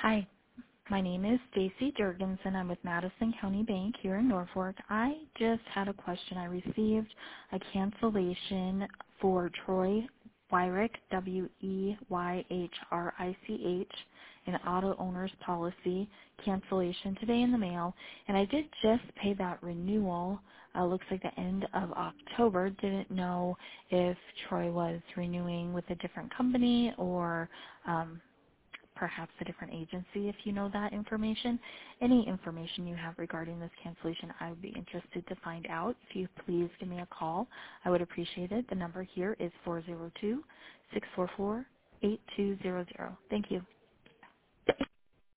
Hi, my name is Stacy Jurgensen. I'm with Madison County Bank here in Norfolk. I just had a question. I received a cancellation for Troy Wyrick, Weyhrich, an auto owner's policy cancellation today in the mail. And I did just pay that renewal. Looks like the end of October. Didn't know if Troy was renewing with a different company or perhaps a different agency if you know that information. Any information you have regarding this cancellation, I would be interested to find out. If you please give me a call, I would appreciate it. The number here is 402-644-8200. Thank you.